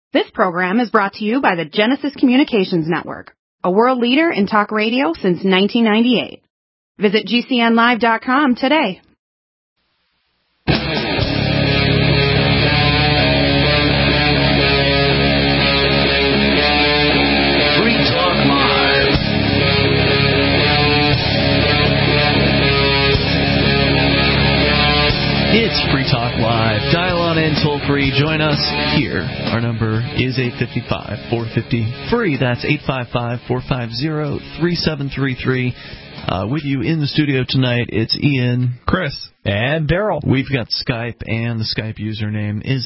This program is brought to you by the Genesis Communications Network, a world leader in talk radio since 1998. Visit GCNlive.com today. Free Talk Live. It's Free Talk Live. Dial on in toll free. Join us here. Our number is 855-450-FREE. That's 855-450-3733. With you in the studio tonight, it's Ian, Chris, and Daryl. We've got Skype, and the Skype username is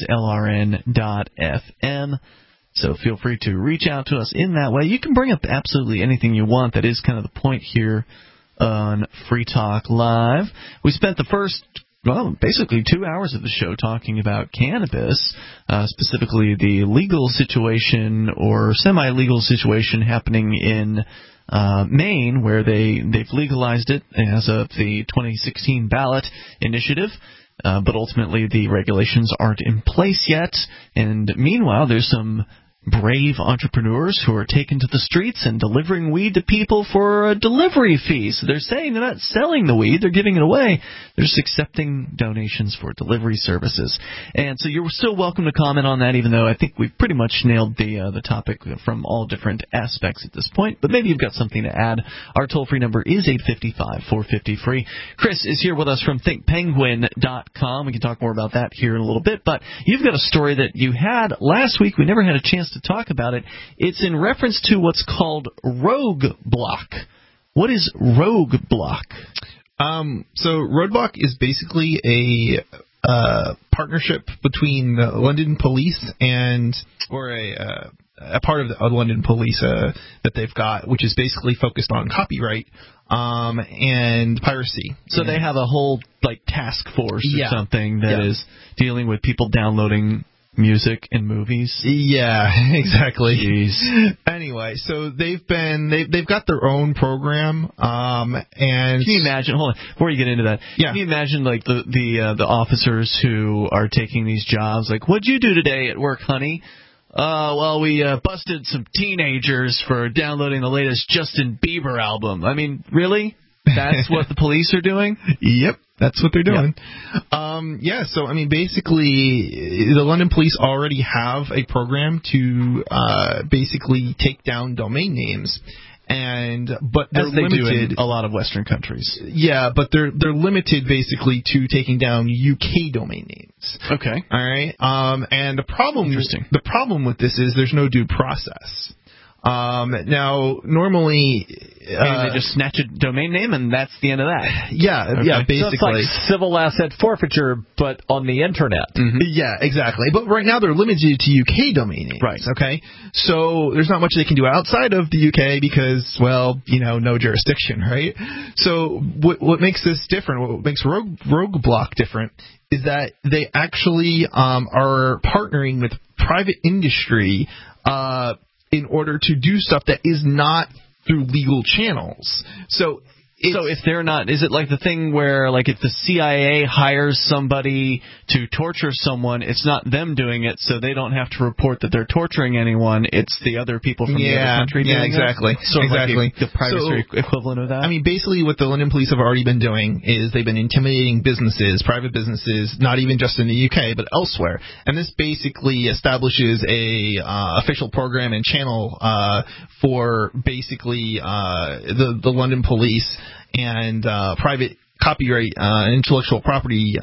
LRN.FM. So feel free to reach out to us in that way. You can bring up absolutely anything you want. That is kind of the point here on Free Talk Live. We spent the first basically 2 hours of the show talking about cannabis, specifically the legal situation or semi-legal situation happening in Maine, where they've legalized it as of the 2016 ballot initiative. But ultimately the regulations aren't in place yet. And meanwhile, there's some brave entrepreneurs who are taken to the streets and delivering weed to people for a delivery fee. So they're saying they're not selling the weed, they're giving it away. They're just accepting donations for delivery services. And so you're still welcome to comment on that, even though I think we've pretty much nailed the topic from all different aspects at this point. But maybe you've got something to add. Our toll-free number is 855-450-FREE. Chris is here with us from thinkpenguin.com. We can talk more about that here in a little bit. But you've got a story that you had last week. We never had a chance to talk about it. It's in reference to what's called roadblock. What is roadblock? So roadblock is basically a partnership between the London Police or a part of the London Police that they've got, which is basically focused on copyright and piracy. So they have a whole task force or something that is dealing with people downloading music and movies. Yeah, exactly. Jeez. Anyway, so they've got their own program, and can you imagine? Hold on, before you get into that. Yeah. Can you imagine the officers who are taking these jobs? Like, what'd you do today at work, honey? Well, we busted some teenagers for downloading the latest Justin Bieber album. I mean, really? That's what the police are doing? Yep, that's what they're doing. Yep. So, I mean, basically, the London Police already have a program to basically take down domain names. But they're limited. Do in a lot of Western countries. Yeah, but they're limited basically to taking down UK domain names. Okay. All right. And the problem with this is there's no due process. Now, normally, they just snatch a domain name and that's the end of that. Yeah, okay. Yeah, basically. So it's like civil asset forfeiture, but on the internet. Mm-hmm. Yeah, exactly. But right now they're limited to UK domain names. Right. Okay. So there's not much they can do outside of the UK because, well, no jurisdiction, right? So what makes this different? What makes Roadblock different is that they actually are partnering with private industry in order to do stuff that is not through legal channels. So if they're not, is it like the thing where, like, if the CIA hires somebody to torture someone, it's not them doing it, so they don't have to report that they're torturing anyone. It's the other people from the other country doing it? Yeah, exactly. Sort of like the private equivalent of that? I mean, basically what the London Police have already been doing is they've been intimidating businesses, private businesses, not even just in the UK, but elsewhere. And this basically establishes a official program and channel for basically the London Police and private copyright and intellectual property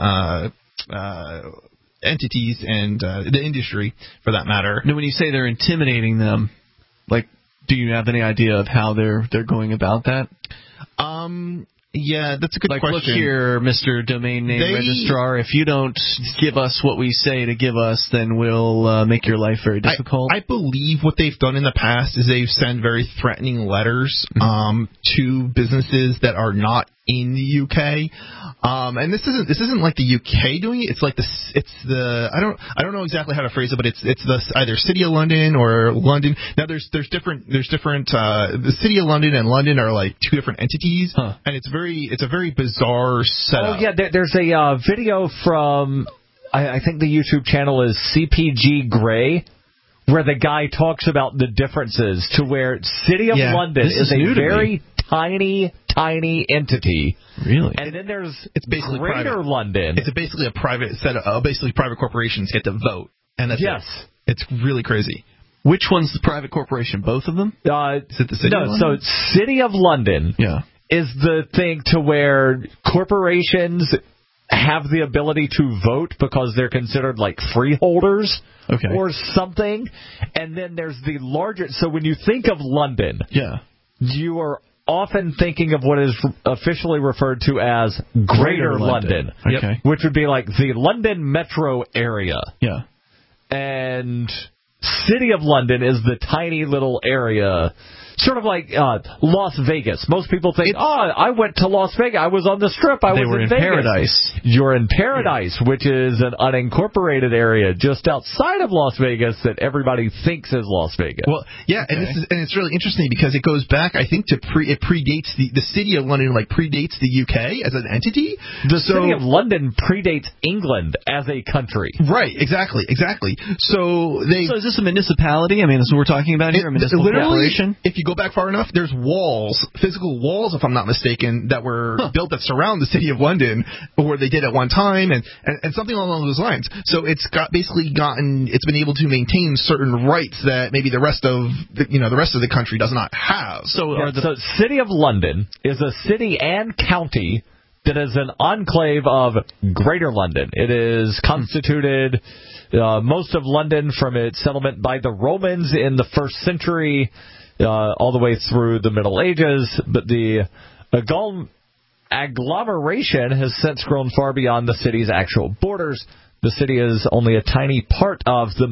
entities and the industry, for that matter. Now, when you say they're intimidating them, like, do you have any idea of how they're going about that? Yeah, that's a good question. Look here, Mr. Domain Name Registrar, if you don't give us what we say to give us, then we'll make your life very difficult. I believe what they've done in the past is they've sent very threatening letters to businesses that are not in the UK. And this isn't like the UK doing it. It's like I don't know exactly how to phrase it, but it's the either City of London or London. Now there's different the City of London and London are like two different entities, and it's a very bizarre setup. Oh yeah, there's a video from I think the YouTube channel is CPG Grey, where the guy talks about the differences to where City of London this is a new to very tiny entity. Really? And then there's It's basically Greater private. London. It's basically a private set of basically private corporations get to vote, and that's Yes. it. It's really crazy. Which one's the private corporation? Both of them? Is it the city? of No, London? so City of London is the thing to where corporations have the ability to vote because they're considered like freeholders or something. And then there's the larger. So when you think of London, you are often thinking of what is officially referred to as Greater London, which would be like the London metro area. Yeah. And City of London is the tiny little area, sort of like Las Vegas. Most people think, I went to Las Vegas. I was on the Strip. They were in Vegas. Paradise. You're in Paradise, which is an unincorporated area just outside of Las Vegas that everybody thinks is Las Vegas. Well, yeah, and it's really interesting because it goes back, I think, it predates the City of London, predates the UK as an entity. The City of London predates England as a country. Right, exactly. So is this a municipality? I mean, this is what we're talking about here, a municipal corporation? If you go back far enough, there's walls, physical walls, if I'm not mistaken, that were built that surround the City of London, or they did at one time, and something along those lines. So it's been able to maintain certain rights that maybe the rest of the country does not have. So City of London is a city and county that is an enclave of Greater London. It is constituted most of London from its settlement by the Romans in the 1st century all the way through the Middle Ages, but the agglomeration has since grown far beyond the city's actual borders. The city is only a tiny part of the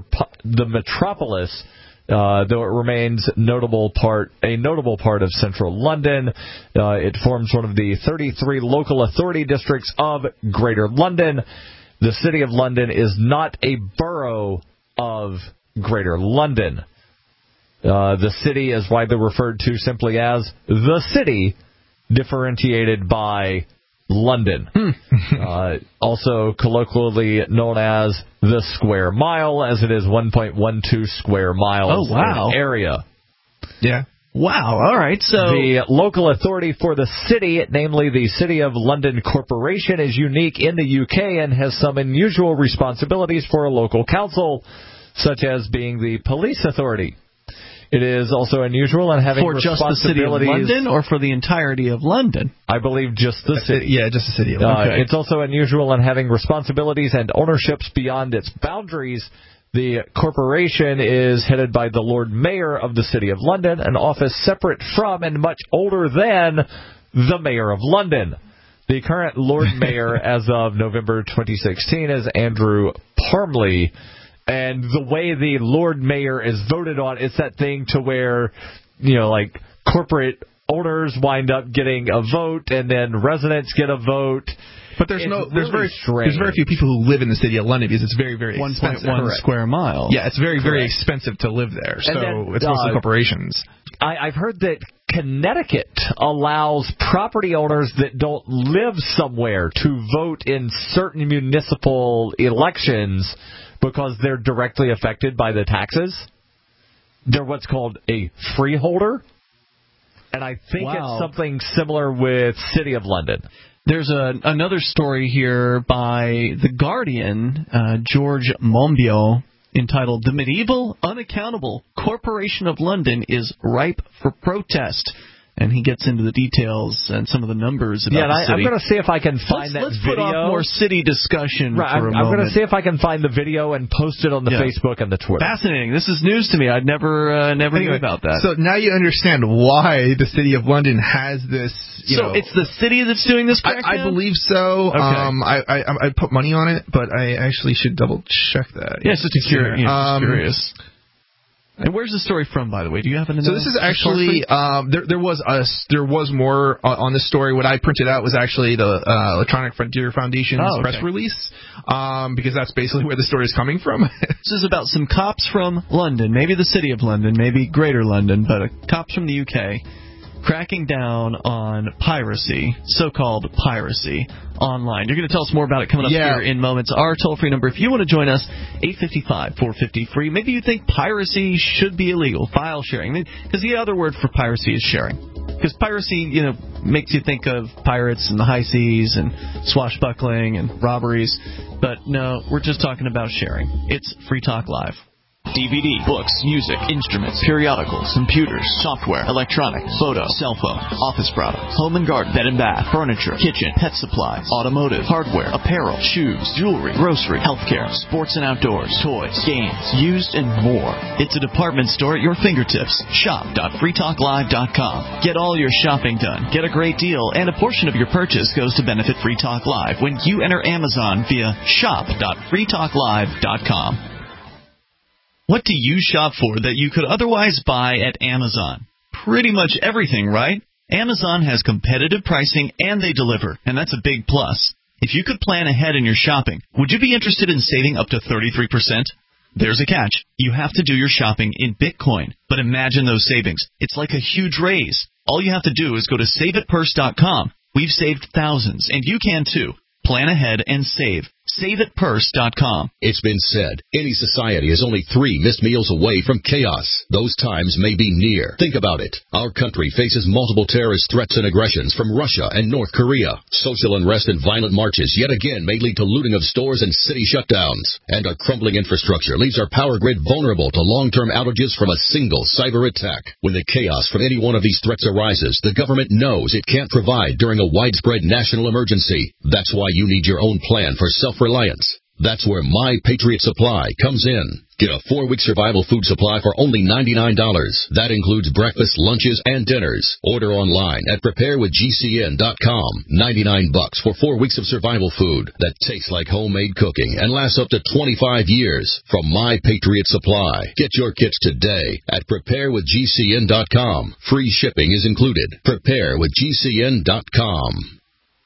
metropolis, though it remains a notable part of central London. It forms one of the 33 local authority districts of Greater London. The City of London is not a borough of Greater London. The city is widely referred to simply as the city, differentiated by London. Also colloquially known as the square mile, as it is 1.12 square miles in area. Yeah. Wow, all right. So the local authority for the city, namely the City of London Corporation, is unique in the UK and has some unusual responsibilities for a local council, such as being the police authority. It is also unusual in having for just the City of London or for the entirety of London? I believe just the city. Yeah, just the City of London. It's also unusual in having responsibilities and ownerships beyond its boundaries. The corporation is headed by the Lord Mayor of the City of London, an office separate from and much older than the Mayor of London. The current Lord Mayor as of November 2016 is Andrew Parmley. And the way the Lord Mayor is voted on, it's that thing to where, corporate owners wind up getting a vote, and then residents get a vote. But there's very few people who live in the City of London because it's very, very expensive. 1.1 square mile. Yeah, it's very, very expensive to live there. So it's mostly corporations. I've heard that Connecticut allows property owners that don't live somewhere to vote in certain municipal elections because they're directly affected by the taxes. They're what's called a freeholder. And I think it's something similar with City of London. There's another story here by The Guardian, George Monbiot, entitled "The Medieval Unaccountable Corporation of London is Ripe for Protest." And he gets into the details and some of the numbers about the city. I'm going to see if I can find that let's video. Put off more city discussion for a moment. I'm going to see if I can find the video and post it on the Facebook and the Twitter. Fascinating. This is news to me. I'd never knew about that. So now you understand why the City of London has this. It's the city that's doing this crackdown? I believe so. Okay. I put money on it, but I actually should double check that. Yes, just curious. And where's the story from, by the way? Do you happen to know? So this is actually there was more on this story. What I printed out was actually the Electronic Frontier Foundation's press release, because that's basically where the story is coming from. This is about some cops from London, maybe the City of London, maybe Greater London, but cops from the UK cracking down on piracy, so-called piracy, online. You're going to tell us more about it coming up here in moments. Our toll-free number, if you want to join us, 855-450-FREE. Maybe you think piracy should be illegal, file sharing. Because the other word for piracy is sharing. Because piracy, makes you think of pirates and the high seas and swashbuckling and robberies. But no, we're just talking about sharing. It's Free Talk Live. DVD, books, music, instruments, periodicals, computers, software, electronics, photo, cell phone, office products, home and garden, bed and bath, furniture, kitchen, pet supplies, automotive, hardware, apparel, shoes, jewelry, grocery, healthcare, sports and outdoors, toys, games, used, and more. It's a department store at your fingertips. Shop.freetalklive.com. Get all your shopping done. Get a great deal, and a portion of your purchase goes to benefit Free Talk Live when you enter Amazon via shop.freetalklive.com. What do you shop for that you could otherwise buy at Amazon? Pretty much everything, right? Amazon has competitive pricing and they deliver, and that's a big plus. If you could plan ahead in your shopping, would you be interested in saving up to 33%? There's a catch. You have to do your shopping in Bitcoin. But imagine those savings. It's like a huge raise. All you have to do is go to SaveItPurse.com. We've saved thousands, and you can too. Plan ahead and save. SaveItPurse.com. It's been said, any society is only 3 missed meals away from chaos. Those times may be near. Think about it. Our country faces multiple terrorist threats and aggressions from Russia and North Korea. Social unrest and violent marches yet again may lead to looting of stores and city shutdowns. And our crumbling infrastructure leaves our power grid vulnerable to long-term outages from a single cyber attack. When the chaos from any one of these threats arises, the government knows it can't provide during a widespread national emergency. That's why you need your own plan for self-reliance. That's where My Patriot Supply comes in. Get a 4-week survival food supply for only $99. That includes breakfast, lunches, and dinners. Order online at preparewithgcn.com. $99 for 4 weeks of survival food that tastes like homemade cooking and lasts up to 25 years from My Patriot Supply. Get your kits today at preparewithgcn.com. Free shipping is included. Preparewithgcn.com.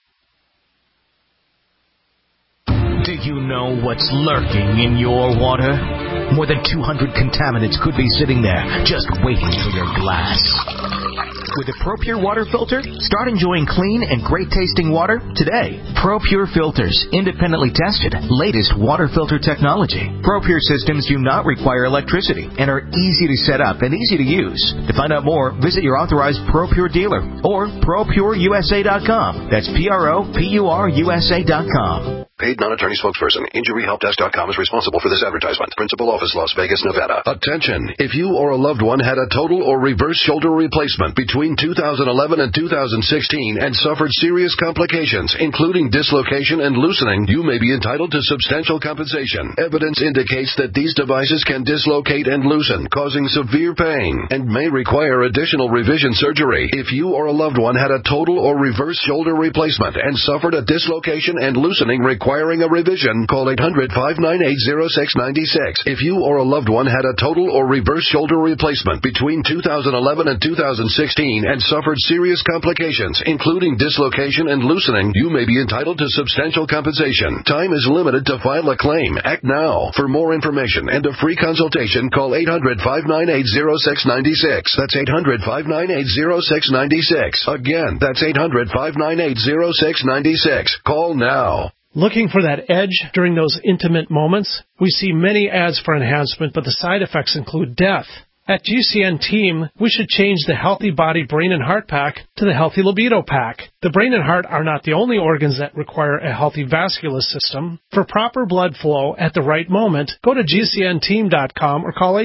Do you know what's lurking in your water? More than 200 contaminants could be sitting there, just waiting for your glass. With a ProPure water filter, start enjoying clean and great-tasting water today. ProPure filters, independently tested, latest water filter technology. ProPure systems do not require electricity and are easy to set up and easy to use. To find out more, visit your authorized ProPure dealer or ProPureUSA.com. That's ProPureUSA.com. Paid non-attorney spokesperson. InjuryHelpDesk.com is responsible for this advertisement. Principal office, Las Vegas, Nevada. Attention! If you or a loved one had a total or reverse shoulder replacement between 2011 and 2016 and suffered serious complications, including dislocation and loosening, you may be entitled to substantial compensation. Evidence indicates that these devices can dislocate and loosen, causing severe pain, and may require additional revision surgery. If you or a loved one had a total or reverse shoulder replacement and suffered a dislocation and loosening requiring a revision, call 800-598-0696. If you or a loved one had a total or reverse shoulder replacement between 2011 and 2016 and suffered serious complications, including dislocation and loosening, you may be entitled to substantial compensation. Time is limited to file a claim. Act now. For more information and a free consultation, call 800-598-0696. That's 800-598-0696. Again, that's 800-598-0696. Call now. Looking for that edge during those intimate moments? We see many ads for enhancement, but the side effects include death. At GCN Team, we should change the Healthy Body Brain and Heart Pack to the Healthy Libido Pack. The brain and heart are not the only organs that require a healthy vascular system. For proper blood flow at the right moment, go to GCNteam.com or call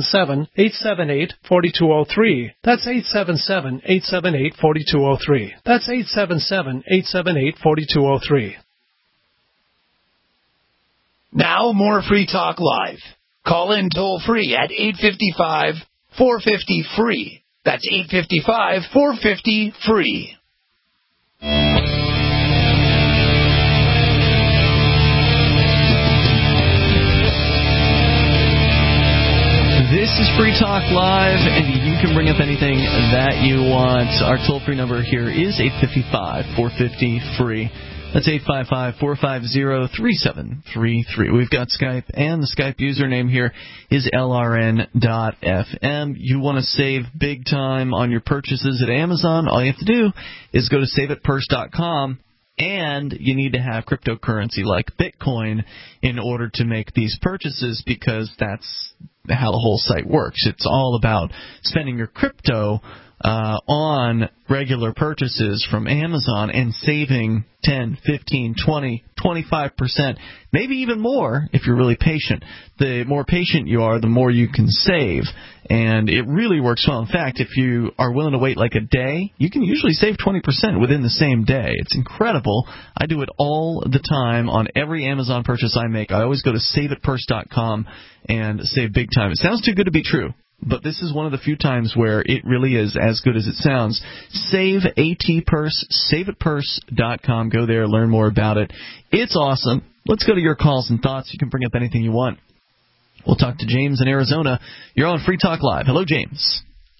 877-878-4203. That's 877-878-4203. That's 877-878-4203. Now more Free Talk Live. Call in toll-free at 855-450-FREE. That's 855-450-FREE. This is Free Talk Live, and you can bring up anything that you want. Our toll-free number here is 855-450-FREE. That's 855-450-3733. We've got Skype, and the Skype username here is LRN.FM. You want to save big time on your purchases at Amazon, all you have to do is go to saveitpurse.com, and you need to have cryptocurrency like Bitcoin in order to make these purchases, because that's how the whole site works. It's all about spending your crypto on regular purchases from Amazon and saving 10, 15, 20, 25%, maybe even more if you're really patient. The more patient you are, the more you can save, and it really works well. In fact, if you are willing to wait like a day, you can usually save 20% within the same day. It's incredible. I do it all the time on every Amazon purchase I make. I always go to saveitpurse.com and save big time. It sounds too good to be true, but this is one of the few times where it really is as good as it sounds. Save ATPurse, saveitpurse.com. Go there, learn more about it. It's awesome. Let's go to your calls and thoughts. You can bring up anything you want. We'll talk to James in Arizona. You're on Free Talk Live. Hello, James.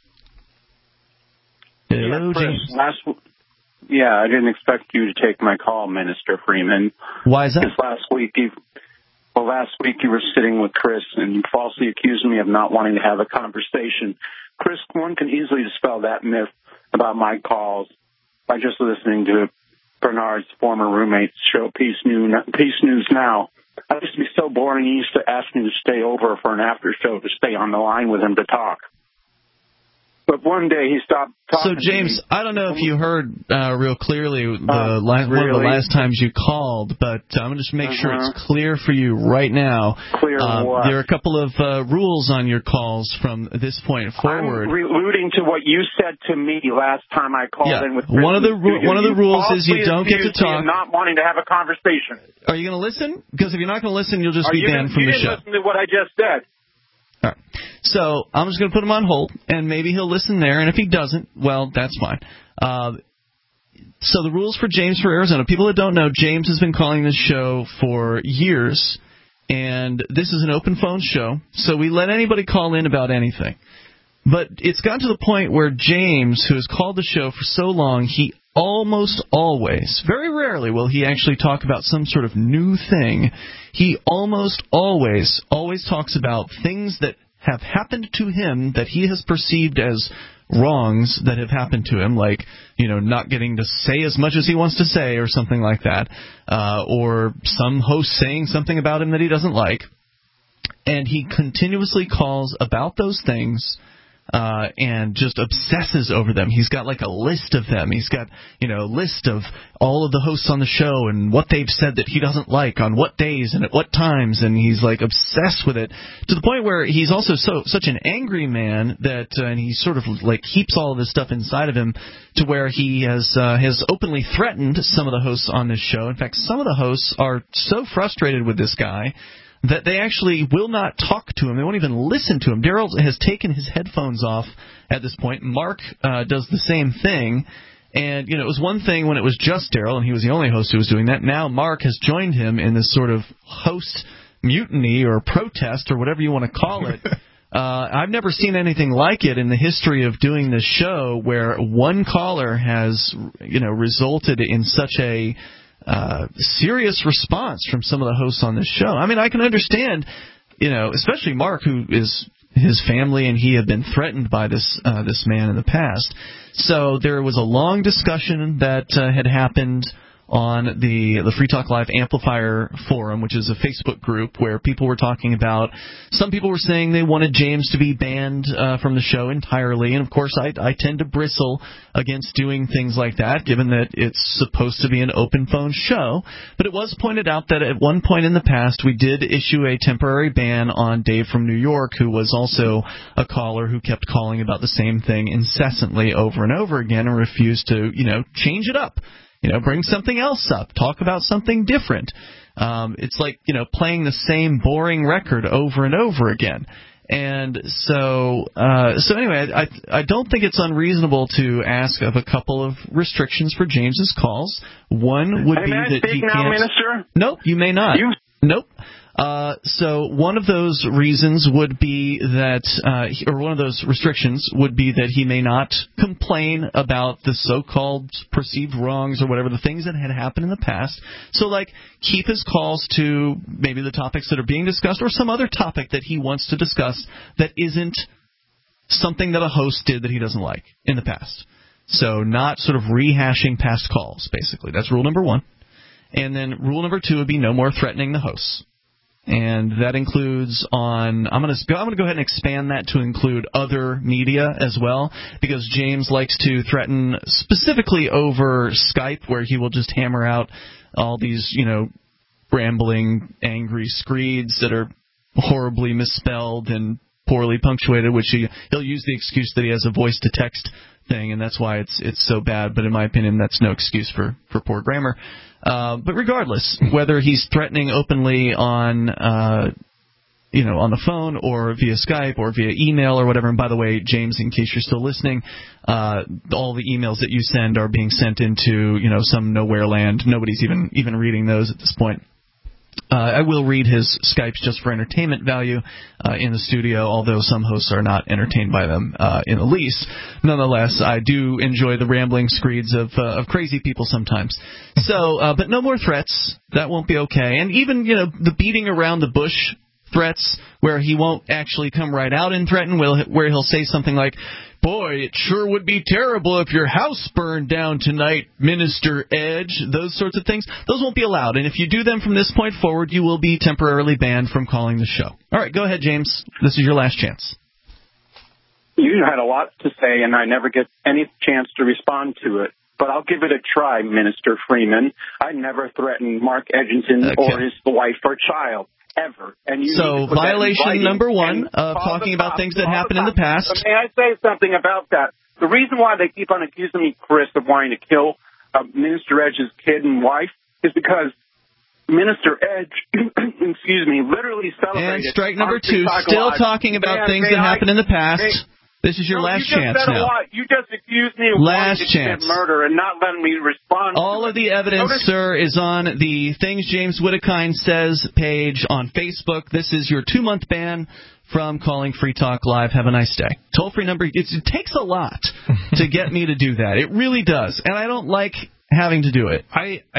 Hello, James. I didn't expect you to take my call, Minister Freeman. Why is that? Last week you were sitting with Chris, and you falsely accused me of not wanting to have a conversation. Chris, one can easily dispel that myth about my calls by just listening to Bernard's former roommate's show, Peace News Now. I used to be so boring, he used to ask me to stay over for an after show to stay on the line with him to talk. But one day he stopped talking. So, James, I don't know if you heard real clearly one of the last times you called, but I'm going to just make sure it's clear for you right now. Clear what? There are a couple of rules on your calls from this point forward. I'm alluding to what you said to me last time I called in with Chris. One of the rules is you don't get to talk. Not wanting to have a conversation. Are you going to listen? Because if you're not going to listen, you'll just be banned from the show. You didn't listen to what I just said. All right. So I'm just going to put him on hold, and maybe he'll listen there. And if he doesn't, well, that's fine. So the rules for James for Arizona. People that don't know, James has been calling this show for years, and this is an open phone show, so we let anybody call in about anything. But it's gotten to the point where James, who has called the show for so long, he almost always, very rarely will he actually talk about some sort of new thing. He almost always talks about things that have happened to him that he has perceived as wrongs that have happened to him, like, not getting to say as much as he wants to say or something like that, or some host saying something about him that he doesn't like. And he continuously calls about those things and just obsesses over them. He's got like a list of them. He's got, a list of all of the hosts on the show and what they've said that he doesn't like on what days and at what times, and he's like obsessed with it to the point where he's also such an angry man that and he sort of like keeps all of this stuff inside of him to where he has openly threatened some of the hosts on this show. In fact, some of the hosts are so frustrated with this guy that they actually will not talk to him. They won't even listen to him. Daryl has taken his headphones off at this point. Mark does the same thing. And, it was one thing when it was just Daryl, and he was the only host who was doing that. Now Mark has joined him in this sort of host mutiny or protest or whatever you want to call it. I've never seen anything like it in the history of doing this show where one caller has, resulted in such a serious response from some of the hosts on this show. I mean, I can understand, especially Mark, who is his family, and he had been threatened by this man in the past. So there was a long discussion that had happened on the Free Talk Live Amplifier Forum, which is a Facebook group where people were talking about, some people were saying they wanted James to be banned from the show entirely, and of course I tend to bristle against doing things like that, given that it's supposed to be an open phone show. But it was pointed out that at one point in the past we did issue a temporary ban on Dave from New York, who was also a caller who kept calling about the same thing incessantly over and over again and refused to, change it up. Bring something else up. Talk about something different. It's like, playing the same boring record over and over again. And so anyway, I don't think it's unreasonable to ask of a couple of restrictions for James's calls. One would be that he can't. Now, Minister? Nope, you may not. Nope. So one of those reasons would be that, or one of those restrictions would be that he may not complain about the so-called perceived wrongs or whatever, the things that had happened in the past. So, like, keep his calls to maybe the topics that are being discussed or some other topic that he wants to discuss that isn't something that a host did that he doesn't like in the past. So not sort of rehashing past calls, basically. That's rule number 1. And then rule number 2 would be no more threatening the hosts. And that includes on, I'm going to go ahead and expand that to include other media as well, because James likes to threaten specifically over Skype, where he will just hammer out all these, rambling, angry screeds that are horribly misspelled and poorly punctuated, which he'll use the excuse that he has a voice-to-text thing, and that's why it's so bad. But in my opinion, that's no excuse for poor grammar. But regardless, whether he's threatening openly on on the phone or via Skype or via email or whatever. And by the way, James, in case you're still listening, all the emails that you send are being sent into some nowhere land. Nobody's even reading those at this point. I will read his Skypes just for entertainment value in the studio, although some hosts are not entertained by them in the least. Nonetheless, I do enjoy the rambling screeds of crazy people sometimes. So, but no more threats. That won't be okay. And even, the beating around the bush threats where he won't actually come right out and threaten, where he'll say something like, "Boy, it sure would be terrible if your house burned down tonight, Minister Edge." Those sorts of things, those won't be allowed. And if you do them from this point forward, you will be temporarily banned from calling the show. All right, go ahead, James. This is your last chance. You had a lot to say, and I never get any chance to respond to it. But I'll give it a try, Minister Freeman. I never threatened Mark Edgington or his wife or child. Ever. And you so violation number 1 of talking about things that happened in the past. May I say something about that? The reason why they keep on accusing me, Chris, of wanting to kill Minister Edge's kid and wife is because Minister Edge, literally celebrated. And strike number 2, still talking about things that happened in the past. This is your last chance now. A lot. You just accused me of wanting to commit murder and not letting me respond. All of the evidence, sir, is on the Things James Wittekine Says page on Facebook. This is your 2-month ban from calling Free Talk Live. Have a nice day. Toll-free number. It takes a lot to get me to do that. It really does. And I don't like having to do it.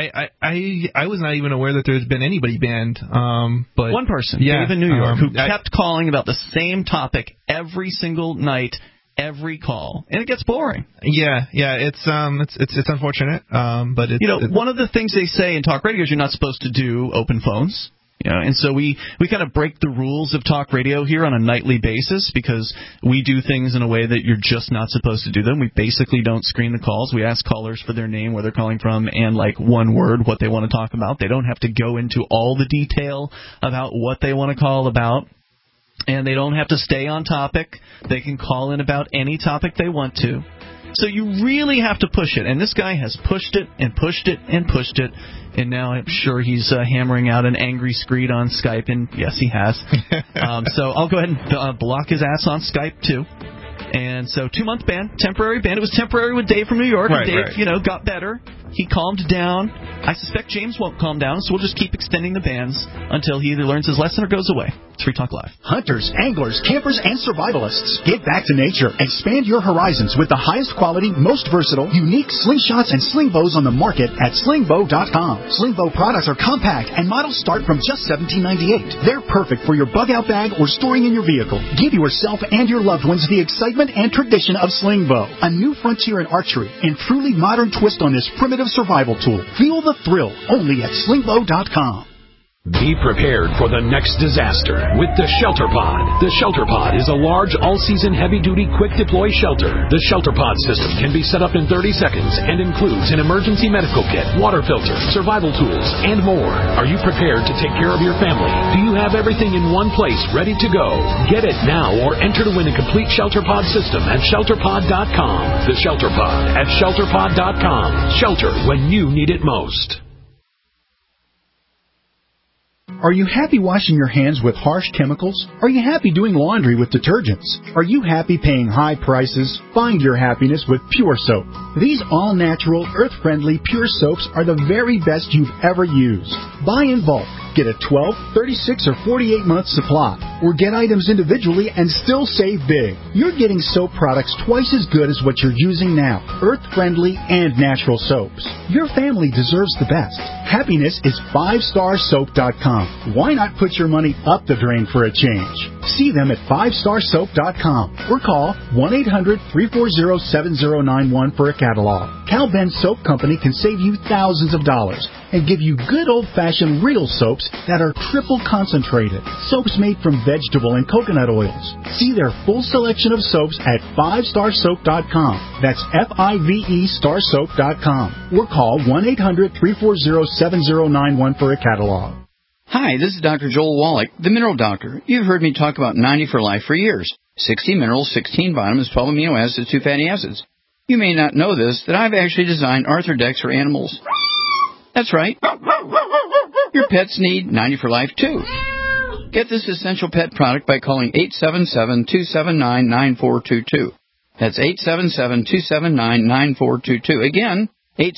I was not even aware that there's been anybody banned. But one person, Dave in New York, who kept calling about the same topic every single night, every call, and it gets boring. Yeah, it's unfortunate. But one of the things they say in talk radio is you're not supposed to do open phones. And so we kind of break the rules of talk radio here on a nightly basis because we do things in a way that you're just not supposed to do them. We basically don't screen the calls. We ask callers for their name, where they're calling from, and like one word, what they want to talk about. They don't have to go into all the detail about what they want to call about. And they don't have to stay on topic. They can call in about any topic they want to. So you really have to push it. And this guy has pushed it and pushed it and pushed it. And now I'm sure he's hammering out an angry screed on Skype. And yes, he has. So I'll go ahead and block his ass on Skype, too. And so 2-month ban, temporary ban. It was temporary with Dave from New York. Right, and Dave, got better. He calmed down. I suspect James won't calm down, so we'll just keep extending the bans until he either learns his lesson or goes away. It's Free Talk Live. Hunters, anglers, campers, and survivalists, get back to nature. Expand your horizons with the highest quality, most versatile, unique slingshots and sling bows on the market at slingbow.com. Slingbow products are compact and models start from just $17.98. They're perfect for your bug-out bag or storing in your vehicle. Give yourself and your loved ones the excitement and tradition of Slingbow, a new frontier in archery and truly modern twist on this primitive survival tool. Feel the thrill only at slingbow.com. Be prepared for the next disaster with the Shelter Pod. The Shelter Pod is a large, all-season, heavy-duty, quick-deploy shelter. The Shelter Pod system can be set up in 30 seconds and includes an emergency medical kit, water filter, survival tools, and more. Are you prepared to take care of your family? Do you have everything in one place ready to go? Get it now or enter to win a complete Shelter Pod system at ShelterPod.com. The Shelter Pod at ShelterPod.com. Shelter when you need it most. Are you happy washing your hands with harsh chemicals? Are you happy doing laundry with detergents? Are you happy paying high prices? Find your happiness with Pure Soap. These all-natural, earth-friendly Pure Soaps are the very best you've ever used. Buy in bulk. Get a 12, 36, or 48-month supply, or get items individually and still save big. You're getting soap products twice as good as what you're using now, earth-friendly and natural soaps. Your family deserves the best. Happiness is 5starsoap.com. Why not put your money up the drain for a change? See them at 5starsoap.com or call 1-800-340-7091 for a catalog. Cal Ben Soap Company can save you thousands of dollars and give you good old-fashioned real soaps that are triple concentrated. Soaps made from vegetable and coconut oils. See their full selection of soaps at 5starsoap.com. That's F-I-V-E starsoap.com. Or call 1-800-340-7091 for a catalog. Hi, this is Dr. Joel Wallach, the Mineral Doctor. You've heard me talk about 90 for Life for years. 60 minerals, 16 vitamins, 12 amino acids, 2 fatty acids. You may not know this, that I've actually designed Arthrodex for animals. That's right. Your pets need 90 for Life, too. Get this essential pet product by calling 877-279-9422. That's 877-279-9422. Again,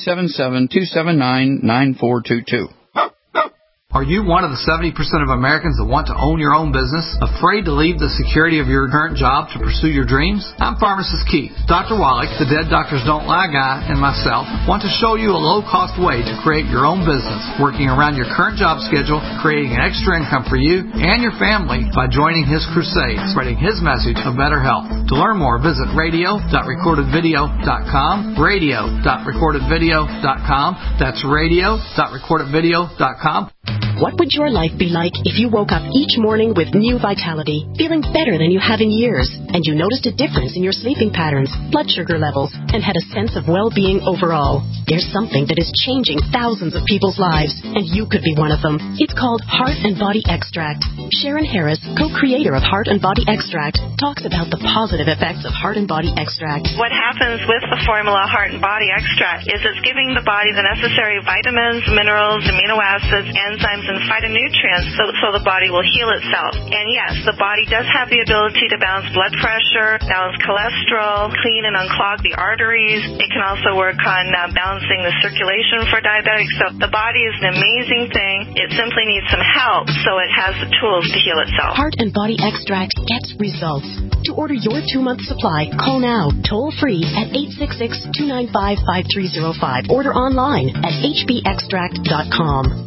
877-279-9422. Are you one of the 70% of Americans that want to own your own business, afraid to leave the security of your current job to pursue your dreams? I'm Pharmacist Keith. Dr. Wallach, the Dead Doctors Don't Lie guy, and myself want to show you a low-cost way to create your own business, working around your current job schedule, creating an extra income for you and your family by joining his crusade, spreading his message of better health. To learn more, visit radio.recordedvideo.com, radio.recordedvideo.com. That's radio.recordedvideo.com. What would your life be like if you woke up each morning with new vitality, feeling better than you have in years, and you noticed a difference in your sleeping patterns, blood sugar levels, and had a sense of well-being overall? There's something that is changing thousands of people's lives, and you could be one of them. It's called Heart and Body Extract. Sharon Harris, co-creator of Heart and Body Extract, talks about the positive effects of Heart and Body Extract. What happens with the formula Heart and Body Extract is it's giving the body the necessary vitamins, minerals, amino acids, enzymes, and phytonutrients so the body will heal itself. And yes, the body does have the ability to balance blood pressure, balance cholesterol, clean and unclog the arteries. It can also work on balancing the circulation for diabetics. So the body is an amazing thing. It simply needs some help so it has the tools to heal itself. Heart and Body Extract gets results. To order your 2-month supply, call now, toll free at 866-295-5305. Order online at hbextract.com.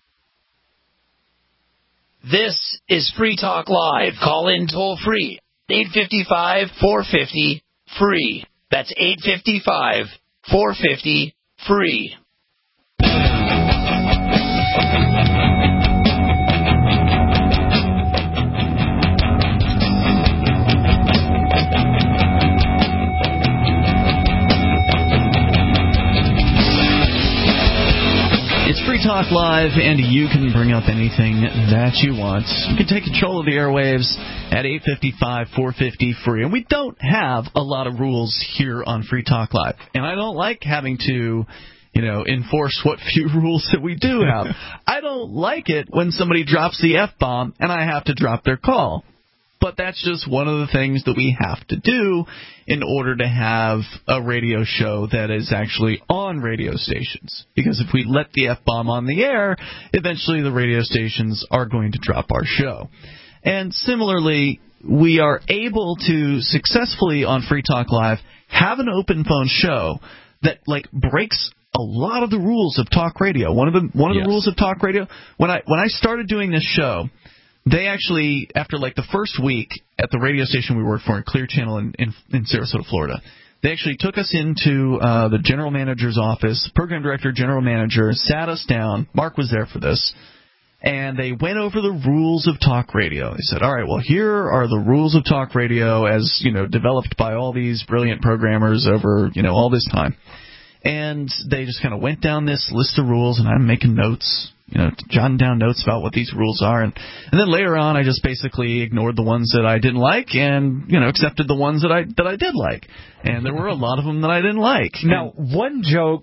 This is Free Talk Live. Call in toll free. 855-450-FREE. That's 855-450-FREE. It's Free Talk Live, and you can bring up anything that you want. You can take control of the airwaves at 855-450-FREE. And we don't have a lot of rules here on Free Talk Live. And I don't like having to, enforce what few rules that we do have. I don't like it when somebody drops the F-bomb and I have to drop their call. But that's just one of the things that we have to do in order to have a radio show that is actually on radio stations. Because if we let the F-bomb on the air, eventually the radio stations are going to drop our show. And similarly, we are able to successfully on Free Talk Live have an open phone show that breaks a lot of the rules of talk radio. One of the rules of talk radio, when I started doing this show, they actually, after the first week at the radio station we worked for, Clear Channel in Sarasota, Florida, they actually took us into the general manager's office, program director, general manager, sat us down. Mark was there for this. And they went over the rules of talk radio. They said, all right, well, here are the rules of talk radio as, developed by all these brilliant programmers over, all this time. And they just kind of went down this list of rules, and I'm making notes, jotting down notes about what these rules are. And then later on, I just basically ignored the ones that I didn't like and, accepted the ones that I did like. And there were a lot of them that I didn't like. Now, one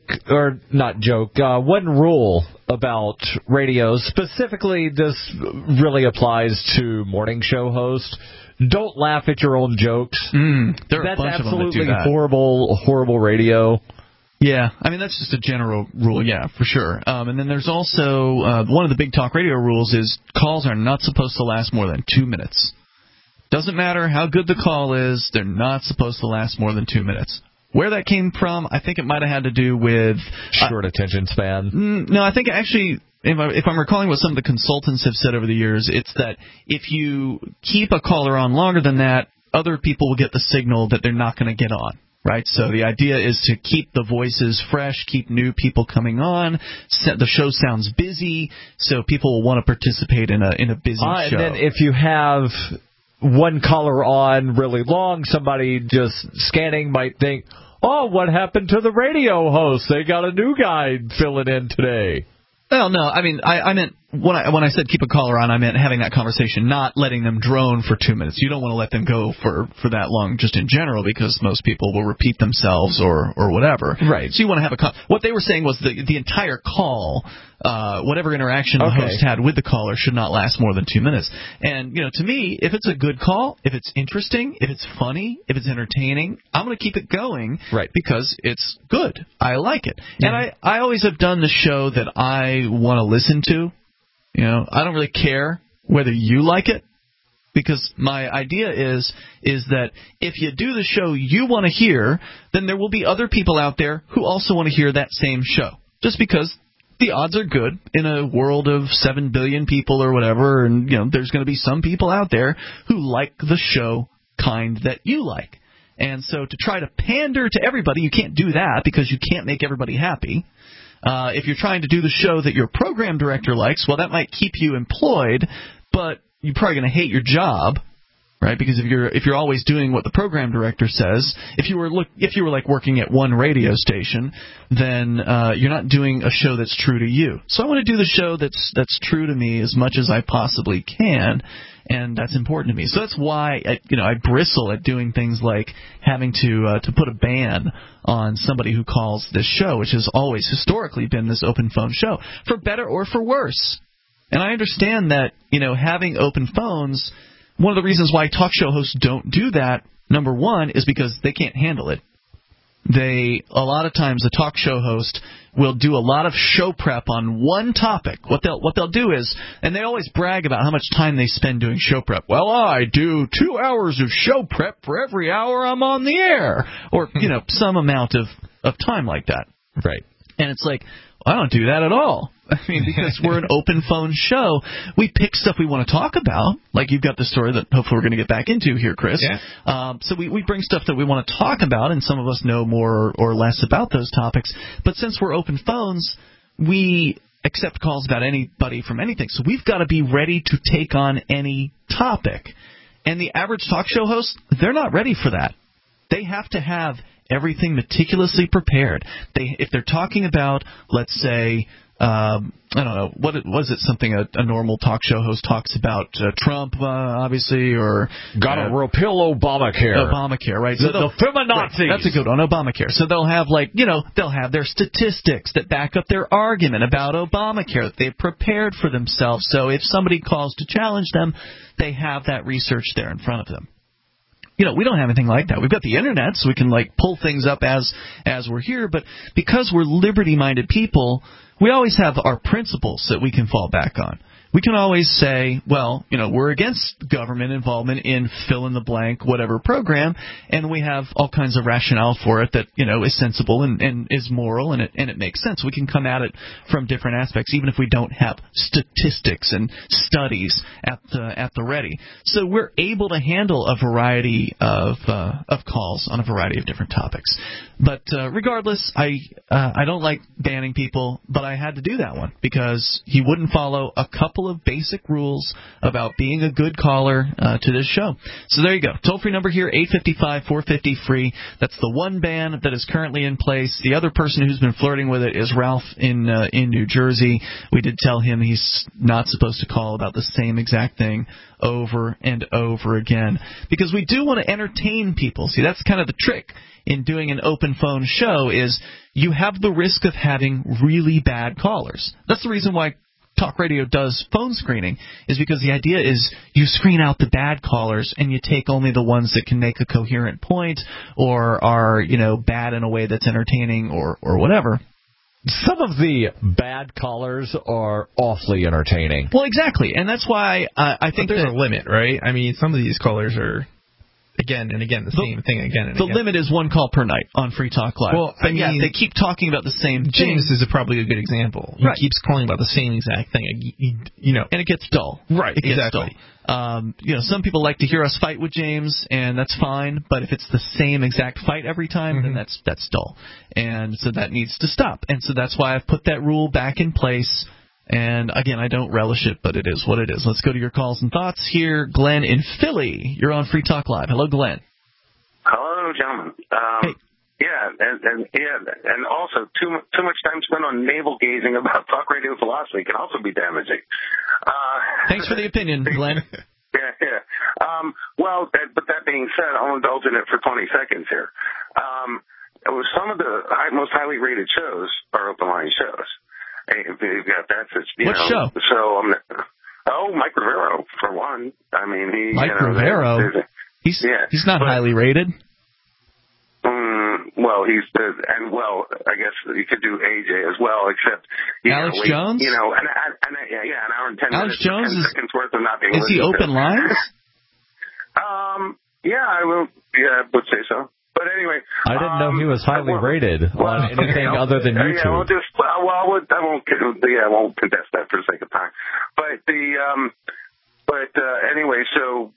rule about radio, specifically this really applies to morning show hosts. Don't laugh at your own jokes. There are a bunch of them that do that. That's absolutely horrible radio. Yeah, I mean, that's just a general rule, yeah, for sure. And then there's also one of the big talk radio rules is calls are not supposed to last more than 2 minutes. Doesn't matter how good the call is, they're not supposed to last more than 2 minutes. Where that came from, I think it might have had to do with... short attention span? No, I think actually, if I'm recalling what some of the consultants have said over the years, it's that if you keep a caller on longer than that, other people will get the signal that they're not going to get on. Right, so the idea is to keep the voices fresh, keep new people coming on. The show sounds busy, so people will want to participate in a busy show. And then if you have one caller on really long, somebody just scanning might think, "Oh, what happened to the radio host? They got a new guy filling in today." Well, no, I mean, I meant when I said keep a caller on, I meant having that conversation, not letting them drone for 2 minutes. You don't want to let them go for that long just in general because most people will repeat themselves or whatever. Right. So you want to have what they were saying was the entire call, whatever interaction the host had with the caller should not last more than 2 minutes. And, to me, if it's a good call, if it's interesting, if it's funny, if it's entertaining, I'm going to keep it going because it's good. I like it. Yeah. And I always have done the show that I want to listen to. I don't really care whether you like it, because my idea is that if you do the show you want to hear, then there will be other people out there who also want to hear that same show. Just because the odds are good in a world of 7 billion people or whatever, and there's going to be some people out there who like the show kind that you like. And so to try to pander to everybody, you can't do that because you can't make everybody happy. If you're trying to do the show that your program director likes, well, that might keep you employed, but you're probably going to hate your job, right? Because if you're always doing what the program director says, if you were like working at one radio station, then you're not doing a show that's true to you. So I want to do the show that's true to me as much as I possibly can. And that's important to me. So that's why I bristle at doing things like having to put a ban on somebody who calls this show, which has always historically been this open phone show, for better or for worse. And I understand that having open phones, one of the reasons why talk show hosts don't do that, number one, is because they can't handle it. A lot of times the talk show host will do a lot of show prep on one topic. What they'll do is, and they always brag about how much time they spend doing show prep. Well, I do 2 hours of show prep for every hour I'm on the air, or some amount of time like that. Right. And it's like, I don't do that at all. I mean, because we're an open phone show, we pick stuff we want to talk about. Like you've got the story that hopefully we're going to get back into here, Chris. Yeah. So we bring stuff that we want to talk about, and some of us know more or less about those topics. But since we're open phones, we accept calls about anybody from anything. So we've got to be ready to take on any topic. And the average talk show host, they're not ready for that. They have to have everything meticulously prepared. If they're talking about, let's say, I don't know, what is it? Something a normal talk show host talks about? Trump, obviously, or gotta repeal Obamacare. Obamacare, right? So the feminazis. Right, that's a good one, Obamacare. So they'll have they'll have their statistics that back up their argument about Obamacare that they've prepared for themselves. So if somebody calls to challenge them, they have that research there in front of them. We don't have anything like that. We've got the internet, so we can pull things up as we're here. But because we're liberty-minded people, we always have our principles that we can fall back on. We can always say, well, we're against government involvement in fill-in-the-blank whatever program, and we have all kinds of rationale for it that, is sensible and is moral, and it makes sense. We can come at it from different aspects, even if we don't have statistics and studies at the ready. So we're able to handle a variety of calls on a variety of different topics. But regardless, I don't like banning people, but I had to do that one because he wouldn't follow a couple of basic rules about being a good caller to this show. So there you go. Toll-free number here, 855-450-FREE. That's the one ban that is currently in place. The other person who's been flirting with it is Ralph in New Jersey. We did tell him he's not supposed to call about the same exact thing over and over again because we do want to entertain people. See, that's kind of the trick in doing an open phone show is you have the risk of having really bad callers. That's the reason why talk radio does phone screening is because the idea is you screen out the bad callers and you take only the ones that can make a coherent point or are, bad in a way that's entertaining or whatever. Some of the bad callers are awfully entertaining. Well, exactly, and that's why I think there's a limit, right? I mean, some of these callers are again and again the same thing again and again. The limit is one call per night on Free Talk Live. Well, but yeah, they keep talking about the same thing. James is probably a good example. He keeps calling about the same exact thing, and it gets dull. Right, it gets exactly. dull. Some people like to hear us fight with James, and that's fine. But if it's the same exact fight every time, then that's dull, and so that needs to stop. And so that's why I've put that rule back in place. And again, I don't relish it, but it is what it is. Let's go to your calls and thoughts here. Glenn in Philly, you're on Free Talk Live. Hello, Glenn. Hello, gentlemen. Hey. Yeah, and also too much time spent on navel gazing about talk radio philosophy can also be damaging. Thanks for the opinion, Glenn. Yeah. But that being said, I'll indulge in it for 20 seconds here. Some of the most highly rated shows are open line shows. Hey, you've got that. What show? So Mike Rivero for one. I mean, Mike Rivero. He's not highly rated. I guess you could do AJ as well, except Alex Jones. An hour and 10 Alex minutes. Jones 10 seconds worth of not being. Is he open lines? Yeah, I will. Yeah, I would say so. But anyway, I didn't know he was highly rated on anything other than YouTube. I won't contest that for the sake of time. But anyway, so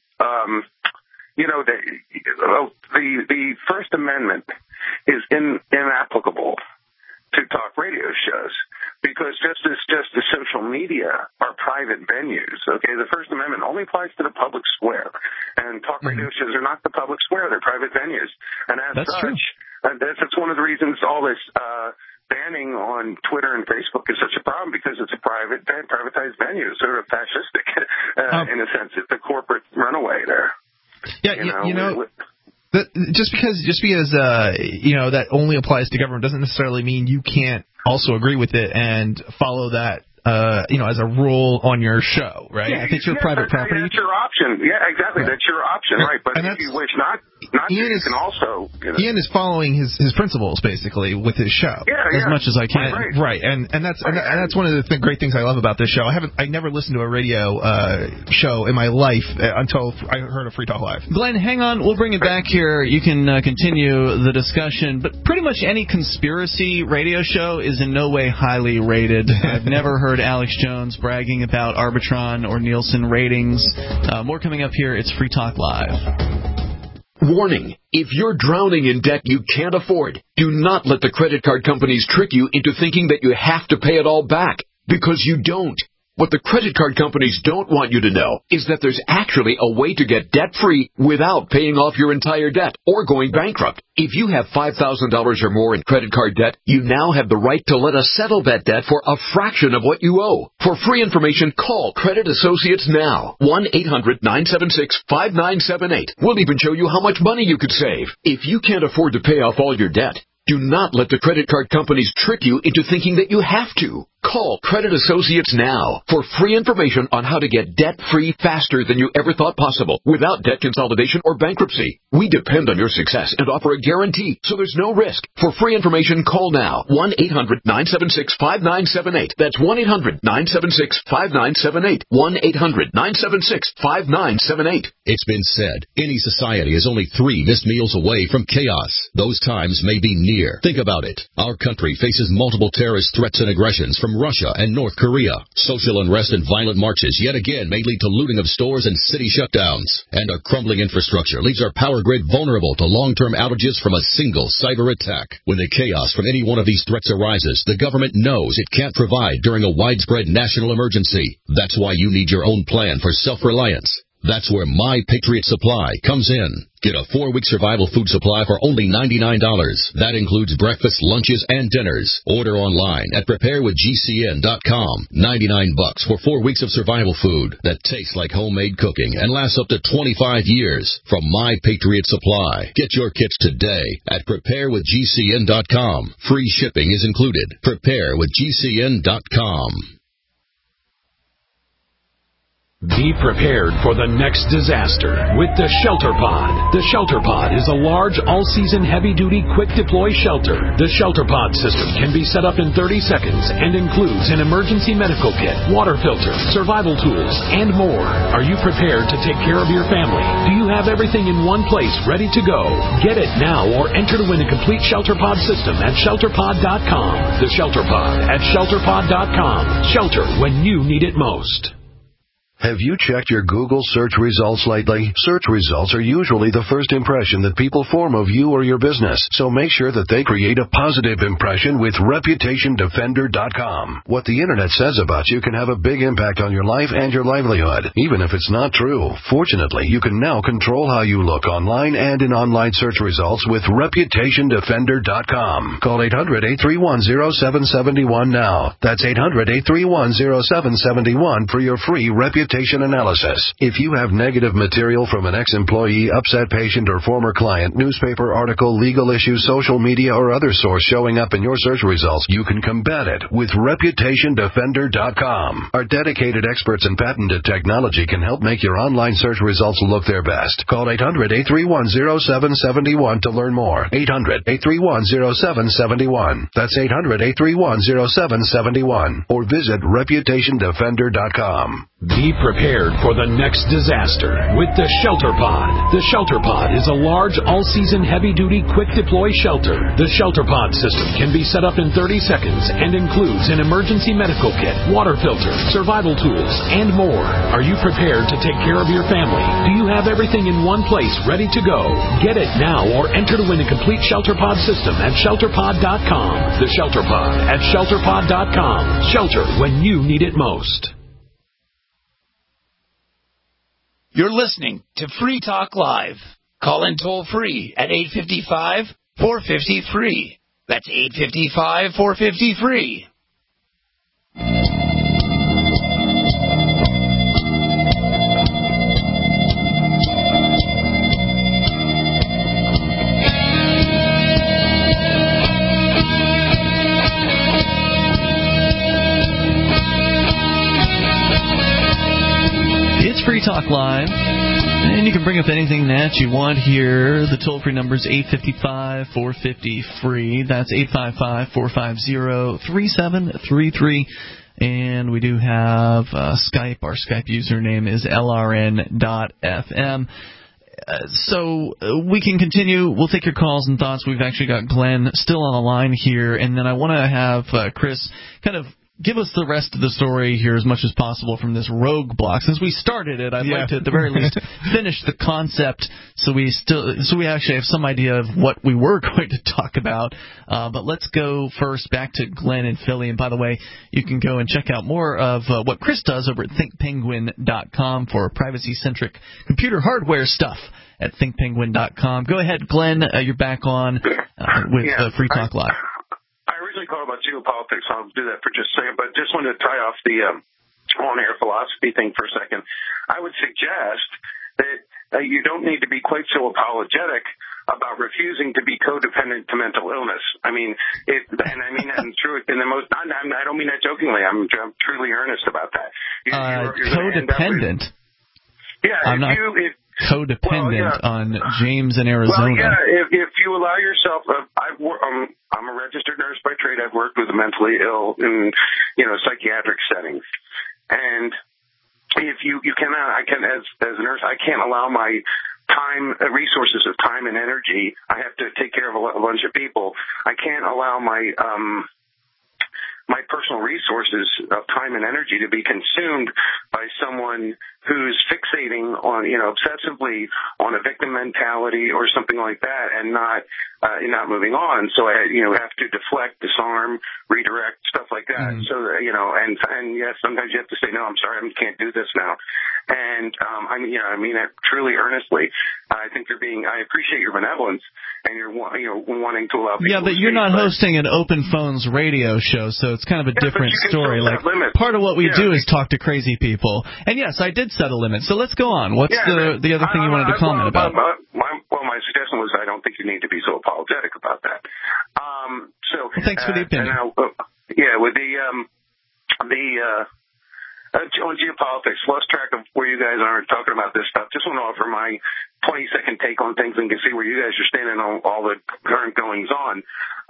the First Amendment is inapplicable to talk radio shows because just as social media are private venues, okay, the First Amendment only applies to the public square, and talk radio shows are not the public square; they're private venues, and as such, that's one of the reasons all this banning on Twitter and Facebook is such a problem because it's a privatized venue, sort of fascistic in a sense. It's a corporate runaway there. Yeah, just because that only applies to government doesn't necessarily mean you can't also agree with it and follow that as a rule on your show, right? Yeah, if it's your private property. That's your option. Yeah, exactly. Right. That's your option, right? But if you wish not to, you can also. Ian is following his principles basically with his show as much as I can. Right. And that's one of the great things I love about this show. I never listened to a radio show in my life until I heard of Free Talk Live. Glenn, hang on. We'll bring it back here. You can continue the discussion. But pretty much any conspiracy radio show is in no way highly rated. I've never heard Alex Jones bragging about Arbitron or Nielsen ratings. More coming up here. It's Free Talk Live. Warning, if you're drowning in debt you can't afford, do not let the credit card companies trick you into thinking that you have to pay it all back, because you don't. What the credit card companies don't want you to know is that there's actually a way to get debt-free without paying off your entire debt or going bankrupt. If you have $5,000 or more in credit card debt, you now have the right to let us settle that debt for a fraction of what you owe. For free information, call Credit Associates now. 1-800-976-5978. We'll even show you how much money you could save. If you can't afford to pay off all your debt, do not let the credit card companies trick you into thinking that you have to. Call Credit Associates now for free information on how to get debt-free faster than you ever thought possible without debt consolidation or bankruptcy. We depend on your success and offer a guarantee, so there's no risk. For free information, call now. 1-800-976-5978. That's 1-800-976-5978. 1-800-976-5978. It's been said, any society is only 3 missed meals away from chaos. Those times may be near. Think about it. Our country faces multiple terrorist threats and aggressions from Russia and North Korea. Social unrest and violent marches yet again may lead to looting of stores and city shutdowns. And our crumbling infrastructure leaves our power grid vulnerable to long-term outages from a single cyber attack. When the chaos from any one of these threats arises, the government knows it can't provide during a widespread national emergency. That's why you need your own plan for self-reliance. That's where My Patriot Supply comes in. Get a 4-week survival food supply for only $99. That includes breakfast, lunches, and dinners. Order online at preparewithgcn.com. $99 for 4 weeks of survival food that tastes like homemade cooking and lasts up to 25 years from My Patriot Supply. Get your kits today at preparewithgcn.com. Free shipping is included. Preparewithgcn.com. Be prepared for the next disaster with the Shelter Pod. The Shelter Pod is a large, all-season, heavy-duty, quick-deploy shelter. The Shelter Pod system can be set up in 30 seconds and includes an emergency medical kit, water filter, survival tools, and more. Are you prepared to take care of your family? Do you have everything in one place ready to go? Get it now or enter to win a complete Shelter Pod system at ShelterPod.com. The Shelter Pod at ShelterPod.com. Shelter when you need it most. Have you checked your Google search results lately? Search results are usually the first impression that people form of you or your business, so make sure that they create a positive impression with ReputationDefender.com. What the Internet says about you can have a big impact on your life and your livelihood, even if it's not true. Fortunately, you can now control how you look online and in online search results with ReputationDefender.com. Call 800-831-0771 now. That's 800-831-0771 for your free reputation analysis. If you have negative material from an ex-employee, upset patient, or former client, newspaper article, legal issue, social media, or other source showing up in your search results, you can combat it with ReputationDefender.com. Our dedicated experts in patented technology can help make your online search results look their best. Call 800-831-0771 to learn more. 800-831-0771. That's 800-831-0771. Or visit ReputationDefender.com. Be prepared for the next disaster with the Shelter Pod. The Shelter Pod is a large, all-season, heavy-duty, quick-deploy shelter. The Shelter Pod system can be set up in 30 seconds and includes an emergency medical kit, water filter, survival tools, and more. Are you prepared to take care of your family? Do you have everything in one place ready to go? Get it now or enter to win a complete Shelter Pod system at ShelterPod.com. The Shelter Pod at ShelterPod.com. Shelter when you need it most. You're listening to Free Talk Live. Call in toll-free at 855-450-FREE. That's 855-450-FREE. It's Free Talk Live, and you can bring up anything that you want here. The toll-free number is 855-450-FREE. That's 855-450-3733. And we do have Skype. Our Skype username is LRN.FM. So we can continue. We'll take your calls and thoughts. We've actually got Glenn still on the line here. And then I want to have Chris kind of give us the rest of the story here as much as possible from this rogue block. Since we started it, I'd like to, at the very least, finish the concept so we actually have some idea of what we were going to talk about. But let's go first back to Glenn in Philly. And by the way, you can go and check out more of what Chris does over at thinkpenguin.com for privacy-centric computer hardware stuff at thinkpenguin.com. Go ahead, Glenn. You're back on with Free Talk Live. I originally called about geopolitics, so I'll do that for just a second, but just wanted to tie off the on-air philosophy thing for a second. I would suggest that you don't need to be quite so apologetic about refusing to be codependent to mental illness. I mean, and I mean that in true in the most. I don't mean that jokingly. I'm truly earnest about that. You're codependent. I'm not codependent on James in Arizona. Well, yeah, if you allow yourself, I'm a registered nurse by trade. I've worked with the mentally ill in, psychiatric settings. And if you cannot, as a nurse, I can't allow my resources of time and energy. I have to take care of a bunch of people. I can't allow my personal resources of time and energy to be consumed by someone who's fixating on, obsessively on a victim mentality or something like that and not moving on. So I, have to deflect, disarm, redirect, stuff like that. Mm-hmm. So, and yes, sometimes you have to say, no, I'm sorry, I can't do this now. And, I mean that truly earnestly. I think I appreciate your benevolence and you're wanting to allow people. Yeah, but you're not hosting an open phones radio show, so it's kind of a different story. Like, part of what we do is talk to crazy people. And yes, I did set a limit. So let's go on. What's the other thing you wanted to comment about? My suggestion was I don't think you need to be so apologetic about that. Well, thanks for the opinion. With on geopolitics, lost track of you guys aren't talking about this stuff. Just want to offer my 20-second take on things and can see where you guys are standing on all the current goings on.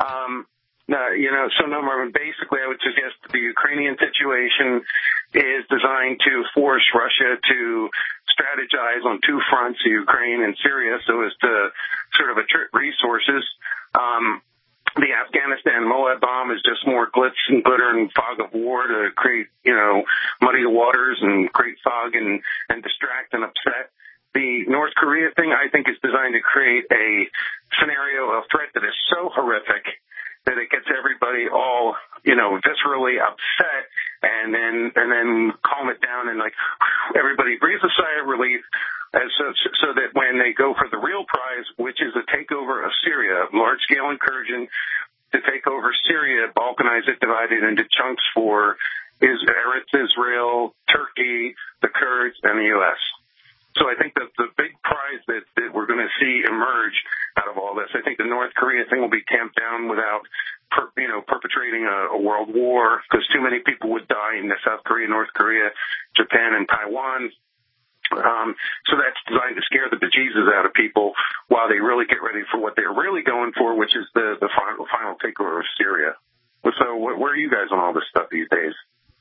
So number one, basically, I would suggest the Ukrainian situation is designed to force Russia to strategize on two fronts, Ukraine and Syria, so as to sort of attrit resources. The Afghanistan Moab bomb is just more glitz and glitter and fog of war to create, muddy the waters and create fog and distract and upset. The North Korea thing, I think, is designed to create a scenario, a threat that is so horrific that it gets everybody all, viscerally upset, and then calm it down and everybody breathes a sigh of relief. So that when they go for the real prize, which is a takeover of Syria, large-scale incursion to take over Syria, balkanize it, divide it into chunks for Israel, Turkey, the Kurds, and the U.S. So I think that the big prize that we're going to see emerge out of all this, I think the North Korea thing will be tamped down without perpetrating a world war, because too many people would die in South Korea, North Korea, Japan, and Taiwan. So that's designed to scare the bejesus out of people while they really get ready for what they're really going for, which is the final takeover of Syria. So where are you guys on all this stuff these days?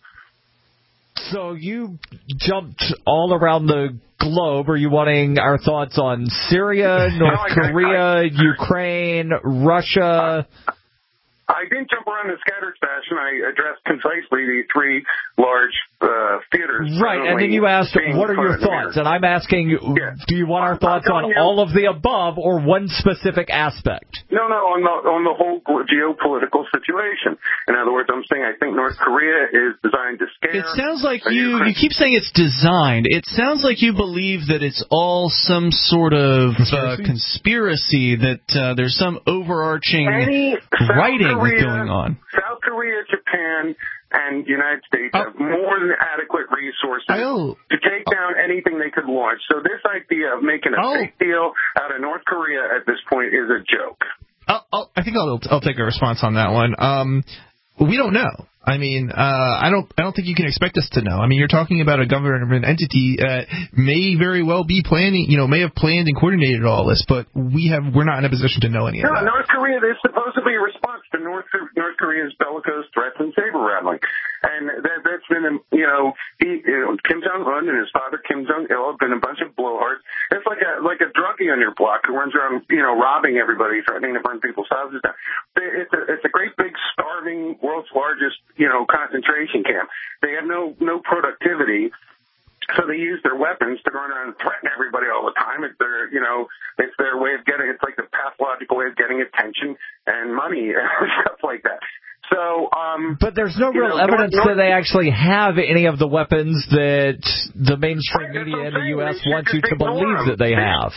So you jumped all around the globe. Are you wanting our thoughts on Syria, North Korea, Ukraine, Russia? I didn't jump around in scattered fashion. I addressed concisely the three large theaters. Right, and then you asked, what are your thoughts? And I'm asking, do you want our thoughts on all of the above or one specific aspect? No, on the whole geopolitical situation. In other words, I'm saying I think North Korea is designed to scare. It sounds like you keep saying it's designed. It sounds like you believe that it's all some sort of conspiracy, that there's some overarching writing going on. South Korea, Japan, and the United States have more than adequate resources to take down anything they could launch. So this idea of making a big deal out of North Korea at this point is a joke. I think I'll take a response on that one. We don't know. I mean, I don't think you can expect us to know. I mean, you're talking about a government entity that may very well be planning, may have planned and coordinated all this, but we're not in a position to know any of that. North Korea is supposedly a response to North Korea's bellicose threats and saber rattling, and that's been, Kim Jong-un and his father Kim Jong-il have been a bunch of blowhards. It's like a druggie on your block who runs around, robbing everybody, threatening to burn people's houses down. It's a great big starving, world's largest, concentration camp. They have no productivity, so they use their weapons to run around and threaten everybody all the time. It's their, it's their way of getting. It's like the pathological way of getting attention and money and stuff like that. So, but there's no real evidence that they actually have any of the weapons that the mainstream media in the U.S. want you to believe that they have.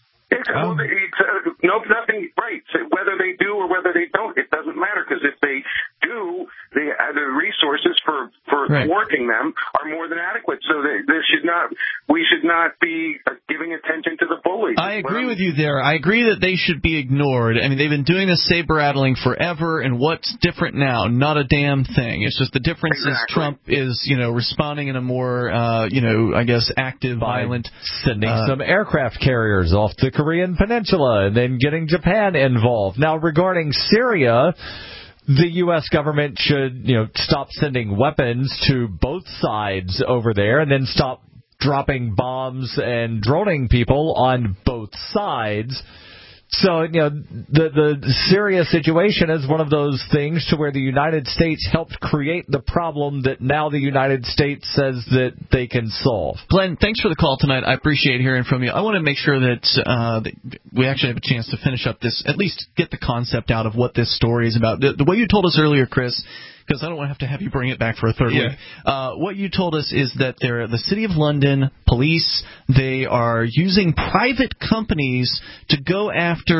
Nothing. Right. So whether they do or whether they don't, it doesn't matter, because if they do, the resources for thwarting them are more than adequate. So we should not be giving attention to the bullies. I agree with you there. I agree that they should be ignored. I mean, they've been doing this saber rattling forever, and what's different now? Not a damn thing. It's just the difference is Trump is, responding in a more, I guess, active, violent, sending some aircraft carriers off the Korean Peninsula and then getting Japan involved. Now, regarding Syria, the U.S. government should, stop sending weapons to both sides over there, and then stop dropping bombs and droning people on both sides. So, the Syria situation is one of those things to where the United States helped create the problem that now the United States says that they can solve. Glenn, thanks for the call tonight. I appreciate hearing from you. I want to make sure that we actually have a chance to finish up this, at least get the concept out of what this story is about. The way you told us earlier, Chris, because I don't want to have you bring it back for a third week. What you told us is that the City of London police, they are using private companies to go after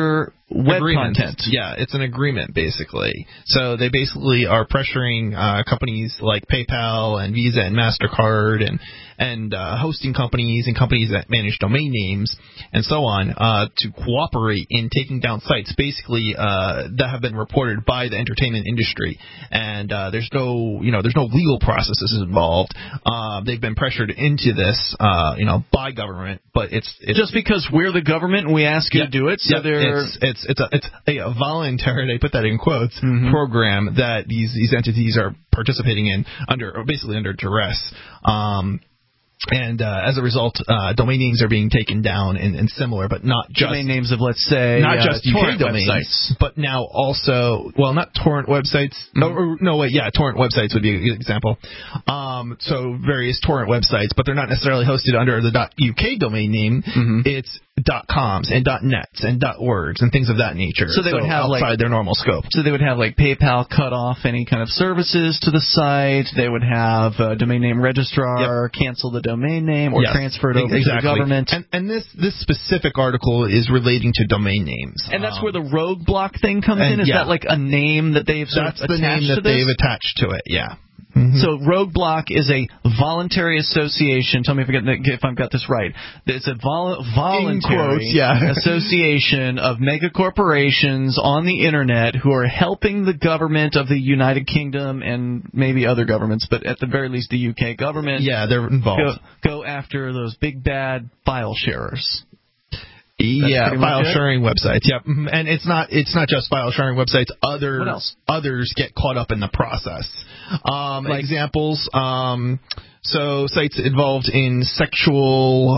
web content. Yeah, it's an agreement, basically. So they basically are pressuring companies like PayPal and Visa and MasterCard and hosting companies and companies that manage domain names and so on to cooperate in taking down sites, basically that have been reported by the entertainment industry. And there's no legal processes involved. They've been pressured into this, by government, but it's just because we're the government and we ask you to do it. So it's a voluntary, they put that in quotes, program that these entities are participating in basically under duress. And as a result, domain names are being taken down and similar, but not just domain names of, let's say, not just torrent domains, websites, but now also, not torrent websites. Torrent websites would be a good example. So various torrent websites, but they're not necessarily hosted under the .uk domain name. It's .coms and .nets and .orgs and things of that nature. So they would have outside their normal scope. So they would have PayPal cut off any kind of services to the site. They would have a domain name registrar cancel the domain name or transfer it over to the government. And this specific article is relating to domain names. And that's where the roadblock thing comes in? Is that like a name that they've attached to this? That's the name that they've attached to it, yeah. So Roadblock is a voluntary association. Tell me if I've got this right. It's a voluntary association of mega corporations on the Internet who are helping the government of the United Kingdom and maybe other governments, but at the very least the UK government. Yeah, they're involved. Go after those big bad file sharers. File sharing websites. Yep, and it's not just file sharing websites. Others get caught up in the process. Examples. So sites involved in sexual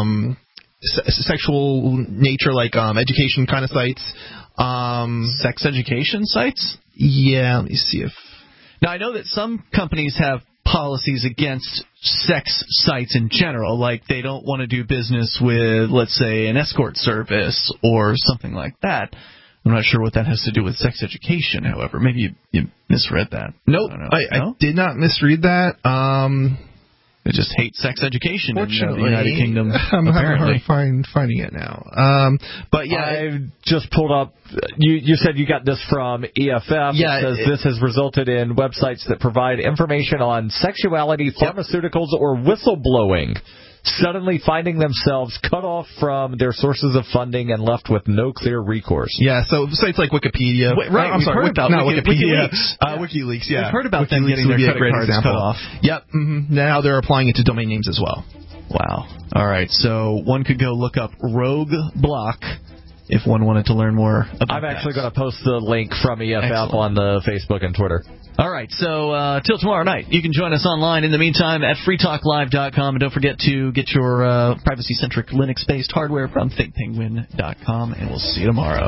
nature, like education kind of sites. Sex education sites. Yeah. Let me see if. Now I know that some companies have policies against sex sites in general, like they don't want to do business with, let's say, an escort service or something like that. I'm not sure what that has to do with sex education, however. Maybe you misread that. Nope, I did not misread that. They just hate sex education in the United Kingdom. I'm having a hard finding it now. But yeah, I just pulled up. You said you got this from EFF. Yeah, it says this has resulted in websites that provide information on sexuality, pharmaceuticals, or whistleblowing suddenly finding themselves cut off from their sources of funding and left with no clear recourse. Yeah, so sites like Wikipedia. I'm sorry, Wikipedia. WikiLeaks. WikiLeaks, yeah. We've heard about them getting their credit cards cut off. Yep. Now they're applying it to domain names as well. Wow. All right, so one could go look up Roadblock if one wanted to learn more about I'm actually going to post the link from EFF on the Facebook and Twitter. All right, so till tomorrow night, you can join us online in the meantime at freetalklive.com. And don't forget to get your privacy-centric Linux-based hardware from thinkpenguin.com, and we'll see you tomorrow.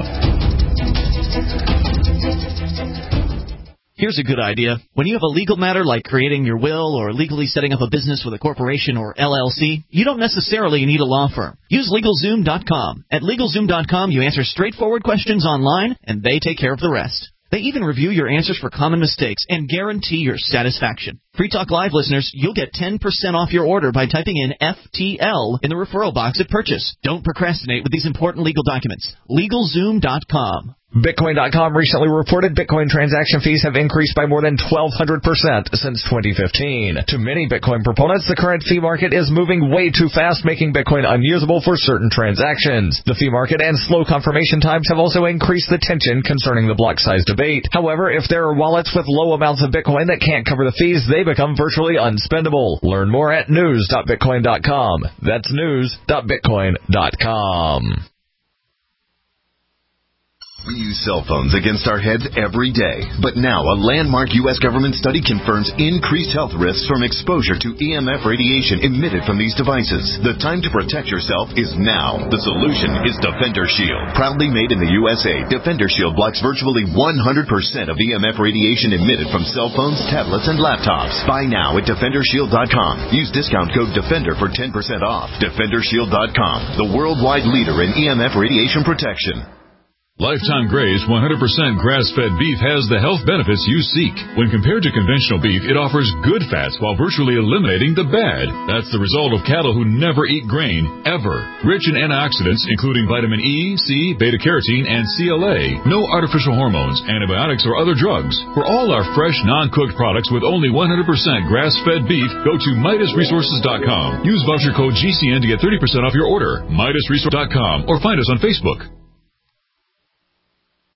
Here's a good idea. When you have a legal matter like creating your will or legally setting up a business with a corporation or LLC, you don't necessarily need a law firm. Use LegalZoom.com. At LegalZoom.com, you answer straightforward questions online, and they take care of the rest. They even review your answers for common mistakes and guarantee your satisfaction. Free Talk Live listeners, you'll get 10% off your order by typing in FTL in the referral box at purchase. Don't procrastinate with these important legal documents. LegalZoom.com. Bitcoin.com recently reported Bitcoin transaction fees have increased by more than 1,200% since 2015. To many Bitcoin proponents, the current fee market is moving way too fast, making Bitcoin unusable for certain transactions. The fee market and slow confirmation times have also increased the tension concerning the block size debate. However, if there are wallets with low amounts of Bitcoin that can't cover the fees, they become virtually unspendable. Learn more at news.bitcoin.com. That's news.bitcoin.com. We use cell phones against our heads every day. But now a landmark U.S. government study confirms increased health risks from exposure to EMF radiation emitted from these devices. The time to protect yourself is now. The solution is Defender Shield. Proudly made in the USA, Defender Shield blocks virtually 100% of EMF radiation emitted from cell phones, tablets, and laptops. Buy now at DefenderShield.com. Use discount code DEFENDER for 10% off. DefenderShield.com, the worldwide leader in EMF radiation protection. Lifetime Gray's 100% grass-fed beef has the health benefits you seek. When compared to conventional beef, it offers good fats while virtually eliminating the bad. That's the result of cattle who never eat grain, ever. Rich in antioxidants, including vitamin E, C, beta-carotene, and CLA. No artificial hormones, antibiotics, or other drugs. For all our fresh, non-cooked products with only 100% grass-fed beef, go to MidasResources.com. Use voucher code GCN to get 30% off your order. MidasResources.com or find us on Facebook.